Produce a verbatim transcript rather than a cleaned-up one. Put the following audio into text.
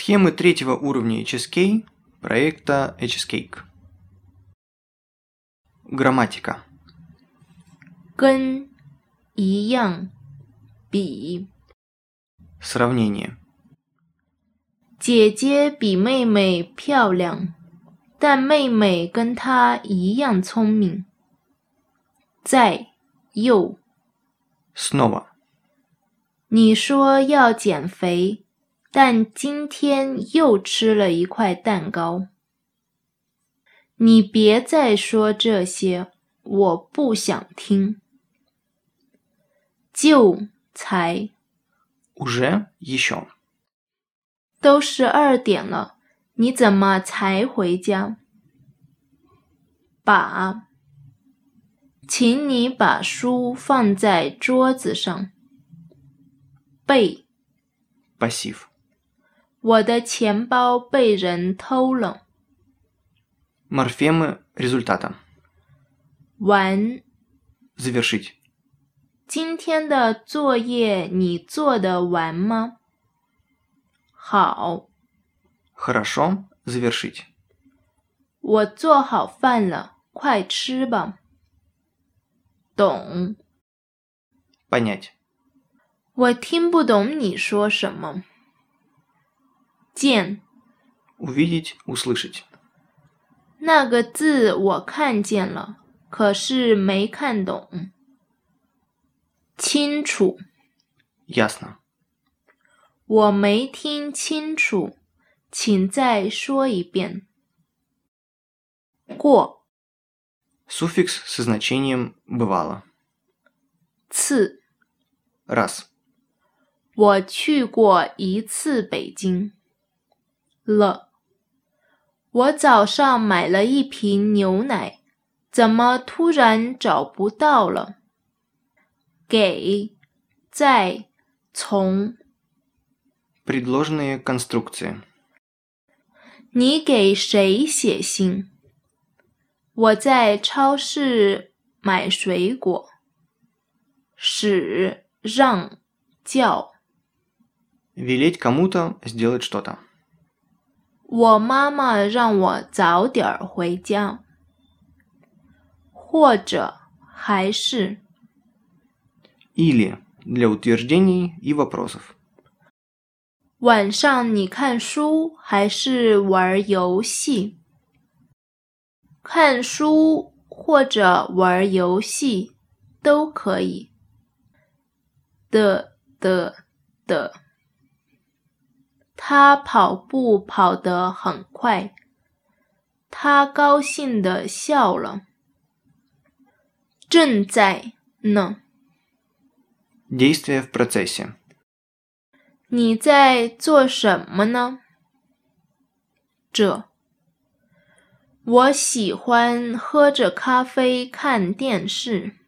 Схемы третьего уровня эйч эс кей проекта эйч эс Cake. Грамматика. 跟一样比 Сравнение. 姐姐比妹妹漂亮，但妹妹跟她一样聪明。在又 Снова. 你说要减肥，但今天又吃了一块蛋糕。你别再说这些，我不想听。就才 Уже еще. 都十二点了，你怎么才回家？把，请你把书放在桌子上。被， Пассив. 我的钱包被人偷了。 Морфемы результата. 完， Завершить. 今天的作业你做得完吗？好， Хорошо. Завершить. 我做好饭了，快吃吧。懂， Понять. 我听不懂你说什么。见， Увидеть, услышать. 那个字我看见了，可是没看懂。清楚， Ясно. 我没听清楚，请再说一遍。过， Суффикс со значением «бывало». 次， Раз. 我去过一次北京。了，我早上买了一瓶牛奶，怎么突然找不到了？给，在，从。 Предложенные конструкции. 你给谁写信？我在超市买水果。使，让，叫。 Велеть кому-то сделать что-то. 我妈妈让我早点回家。或者，还是。 Или для утверждений и вопросов. 晚上你看书还是玩游戏？看书或者玩游戏都可以。的的的，他跑步跑得很快，他高兴地笑了。正在呢。 Действие в процессе. 你在做什么呢？这，我喜欢喝着咖啡看电视。